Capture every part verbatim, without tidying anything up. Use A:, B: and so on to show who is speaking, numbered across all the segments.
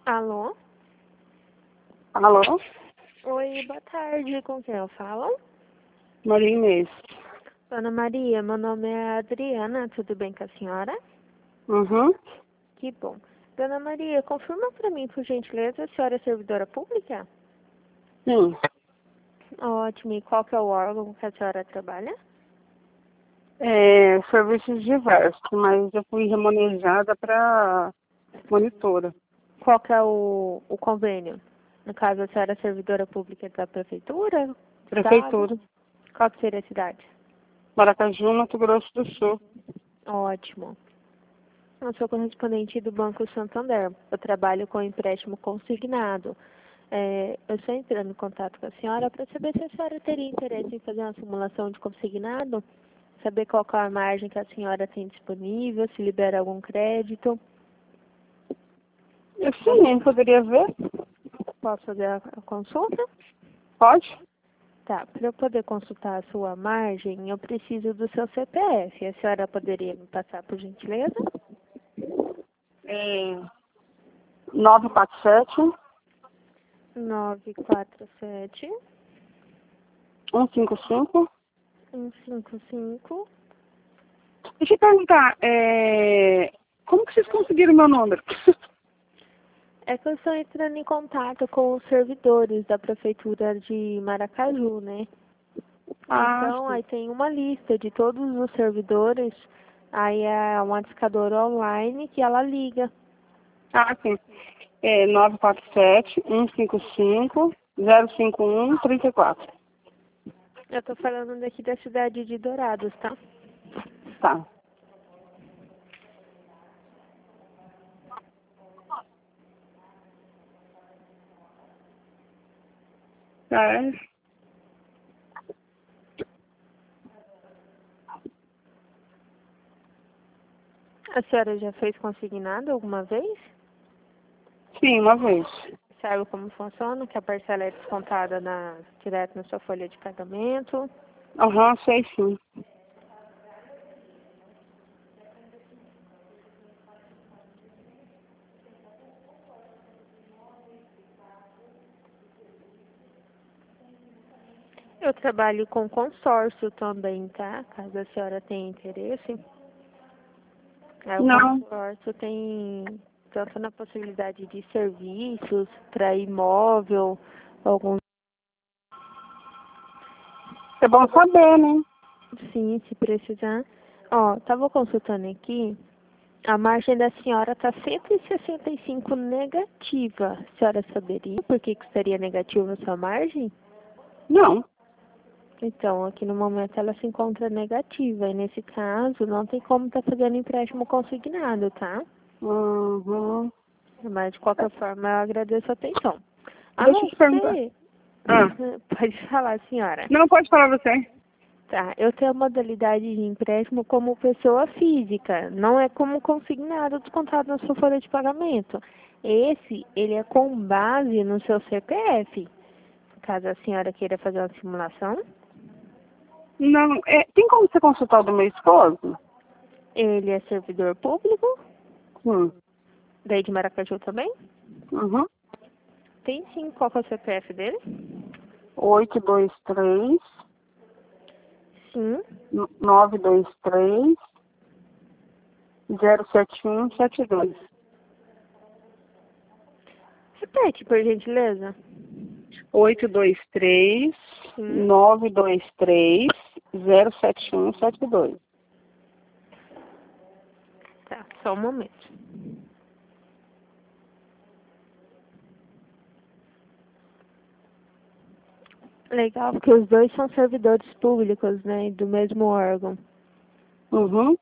A: Alô?
B: Alô?
A: Oi, boa tarde. Com quem eu falo?
B: Maria Inês.
A: Dona Maria, meu nome é Adriana. Tudo bem com a senhora?
B: Uhum.
A: Que bom. Dona Maria, confirma para mim, por gentileza, a senhora é servidora pública?
B: Sim.
A: Ótimo. E qual que é o órgão que a senhora trabalha?
B: É, serviços diversos, mas eu fui remanejada para monitora.
A: Qual que é o, o convênio? No caso, a senhora é servidora pública da prefeitura? Do estado?
B: Prefeitura.
A: Qual que seria a cidade?
B: Maracaju, Mato Grosso do Sul.
A: Ótimo. Eu sou correspondente do Banco Santander. Eu trabalho com empréstimo consignado. É, eu estou entrando em contato com a senhora para saber se a senhora teria interesse em fazer uma simulação de consignado, saber qual que é a margem que a senhora tem disponível, se libera algum crédito.
B: Eu sim, poderia ver?
A: Posso fazer a, a consulta?
B: Pode?
A: Tá, para eu poder consultar a sua margem, eu preciso do seu C P F. A senhora poderia me passar, por gentileza?
B: É, nove quatro sete,
A: nove quatro sete,
B: um cinco cinco.
A: um cinco cinco.
B: Deixa eu perguntar, é, como que vocês conseguiram meu número?
A: É que eu estou entrando em contato com os servidores da Prefeitura de Maracaju, né?
B: Ah,
A: Então,
B: sim.
A: aí tem uma lista de todos os servidores, aí é uma discadora online que ela liga.
B: Ah, sim. É nove quatro sete, um cinco cinco, zero cinco um, três quatro.
A: Eu tô falando daqui da cidade de Dourados, tá?
B: Tá. É.
A: A senhora já fez consignado alguma vez?
B: Sim, uma vez.
A: Sabe como funciona? Que a parcela é descontada na, direto na sua folha de pagamento.
B: Aham, sei sim.
A: Eu trabalho com consórcio também, tá? Caso a senhora tenha interesse. É, o
B: Não,
A: consórcio tem tanto na possibilidade de serviços para imóvel, alguns
B: é bom saber, né?
A: sim, se precisar. Ó, tava consultando aqui, a margem da senhora tá cento e sessenta e cinco negativa. A senhora saberia por que que estaria negativo a sua margem?
B: Não.
A: Então, aqui no momento ela se encontra negativa. E nesse caso, não tem como estar fazendo empréstimo consignado, tá?
B: Uhum.
A: Mas de qualquer forma, eu agradeço a atenção. A
B: Deixa eu
A: não
B: te perguntar.
A: ser.
B: Ah.
A: Pode falar, senhora.
B: Não, pode falar você.
A: Tá, eu tenho a modalidade de empréstimo como pessoa física, não é como consignado descontado na sua folha de pagamento. Esse, ele é com base no seu C P F. Caso a senhora queira fazer uma simulação,
B: Não, é, tem como você consultar o do meu esposo?
A: ele é servidor público,
B: Sim.
A: daí de Maracaju também.
B: Uhum.
A: Tem sim, qual que é o C P F dele?
B: oito dois três,
A: Sim.
B: nove dois três, zero sete um sete dois.
A: Repete, por gentileza.
B: oito dois três,
A: Sim.
B: nove dois três, zero sete um sete dois.
A: Tá, só um momento. Legal, porque os dois são servidores públicos, né, do mesmo órgão.
B: Uhum.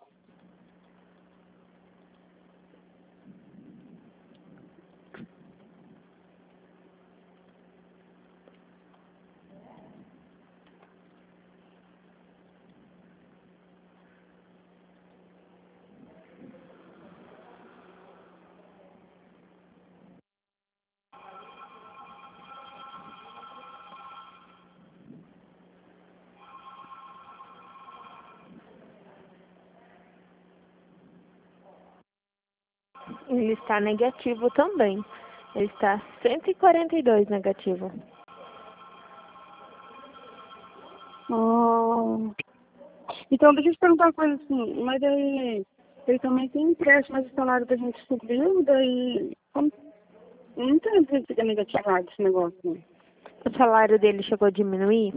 A: Ele está negativo também. Ele está cento e quarenta e dois negativo.
B: Ah, então, deixa eu te perguntar uma coisa assim, mas daí ele também tem empréstimo, mas o salário da gente subiu, daí como, não entendo por que fica negativado esse negócio. Né?
A: O salário dele chegou a diminuir?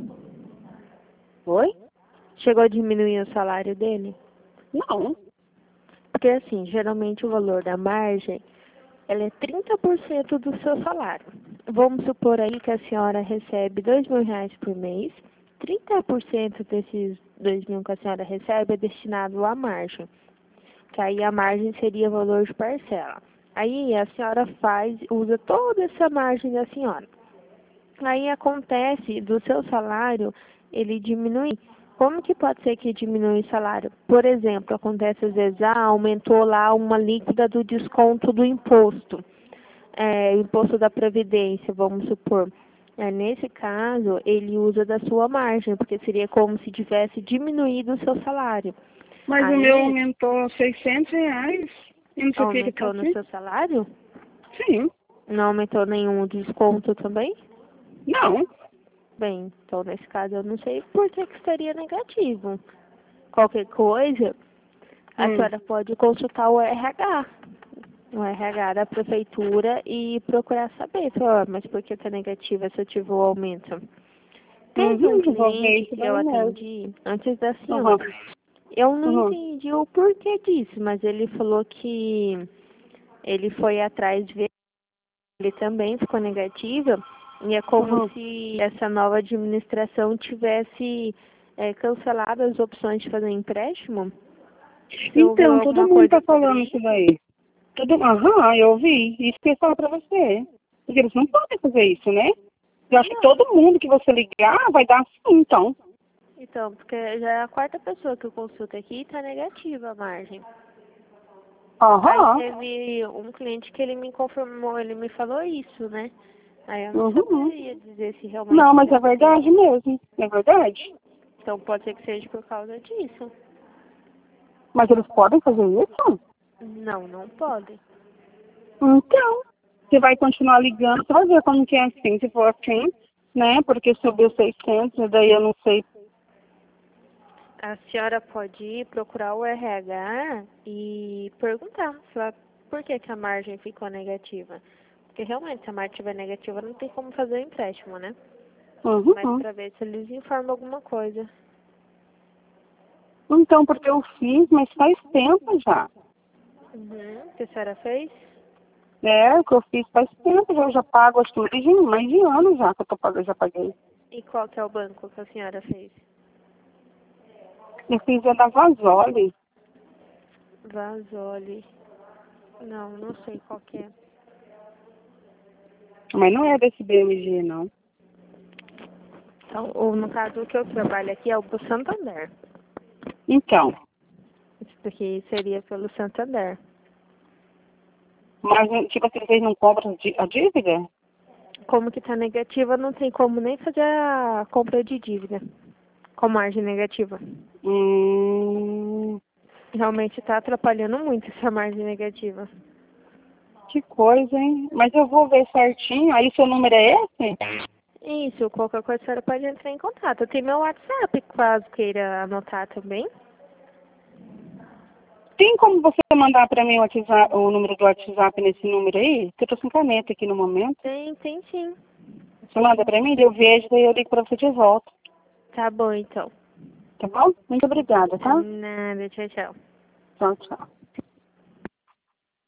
B: Oi?
A: Chegou a diminuir o salário dele?
B: Não.
A: Porque assim, geralmente o valor da margem, ela é trinta por cento do seu salário. Vamos supor aí que a senhora recebe dois mil reais por mês, trinta por cento desses dois mil que a senhora recebe é destinado à margem, que aí a margem seria o valor de parcela. Aí a senhora faz, usa toda essa margem da senhora. Aí acontece do seu salário, ele diminui. Como que pode ser que diminui o salário? Por exemplo, acontece às vezes, ah, aumentou lá uma líquida do desconto do imposto, é, imposto da Previdência, vamos supor. É, nesse caso, ele usa da sua margem, porque seria como se tivesse diminuído o seu salário.
B: Mas
A: Aí,
B: o meu aumentou seiscentos reais. E não sei o que que tá
A: aumentou no
B: aqui.
A: seu salário?
B: Sim.
A: Não aumentou nenhum desconto também?
B: Não.
A: Bem, então nesse caso eu não sei por que, que estaria negativo. Qualquer coisa, a
B: Hum.
A: senhora pode consultar o R H, o R H da prefeitura e procurar saber, falar, mas por que está negativa se eu tive o aumento? Teve um
B: Uhum, eu vou ver
A: cliente
B: isso
A: que eu
B: daí mesmo.
A: atendi antes da
B: Uhum.
A: senhora. Eu não
B: Uhum.
A: entendi o porquê disso, mas ele falou que ele foi atrás de ver, ele também ficou negativa. E é como
B: Uhum.
A: se essa nova administração tivesse é, cancelado as opções de fazer empréstimo. Você ouviu
B: Então, todo
A: alguma
B: mundo tá
A: coisa sobre
B: falando isso
A: isso?
B: daí. Todo... Aham, eu ouvi. Isso que eu ia falar pra você. Porque eles não podem fazer isso, né? Eu acho que
A: Não.
B: todo mundo que você ligar vai dar sim, então.
A: Então, porque já é a quarta pessoa que eu consulto aqui e está negativa a margem. Aí
B: Aham.
A: teve um cliente que ele me confirmou, ele me falou isso, né? Aí eu não
B: Uhum.
A: saberia dizer se realmente
B: Não, mas
A: está
B: é verdade
A: negativa.
B: mesmo. É verdade.
A: Então pode ser que seja por causa disso.
B: Mas eles podem fazer isso?
A: Não, não pode.
B: Então, você vai continuar ligando, você vai ver como que é assim, se for assim, né? Porque subiu seiscentos, e daí eu não sei.
A: A senhora pode ir procurar o R H e perguntar falar, por que, que a margem ficou negativa. Porque realmente, se a margem estiver negativa, não tem como fazer o empréstimo, né? Mas
B: Uhum.
A: para ver se eles informam alguma coisa.
B: Então, porque eu fiz, mas faz tempo já.
A: Uhum. O que a senhora fez?
B: É, o que eu fiz faz tempo, já, eu já pago, acho que mais de, mais de ano já que eu tô pagando, já paguei.
A: E qual que é o banco que a senhora fez?
B: Eu fiz a da Vazoli.
A: Vasoli. Não, não sei qual que é.
B: Mas não é desse B M G, não.
A: Então, ou no caso, o que eu trabalho aqui é o do Santander.
B: Então,
A: Isso daqui seria pelo Santander.
B: mas tipo assim, vocês não cobram di- a dívida?
A: Como que tá negativa, não tem como nem fazer a compra de dívida com margem negativa.
B: Hum,
A: Realmente está atrapalhando muito essa margem negativa.
B: que coisa, hein? Mas eu vou ver certinho. Aí seu número é esse?
A: Isso, qualquer coisa a senhora pode entrar em contato. Tem meu WhatsApp, caso queira anotar também.
B: Tem como você mandar para mim o, WhatsApp, o número do WhatsApp nesse número aí? Que eu tô sem caneta aqui no momento.
A: Tem, tem sim.
B: Você manda para mim, eu vejo, daí eu ligo para você de volta.
A: Tá bom, então.
B: Tá bom? Muito obrigada, tá?
A: Nada, tchau, tchau.
B: Tchau, tchau.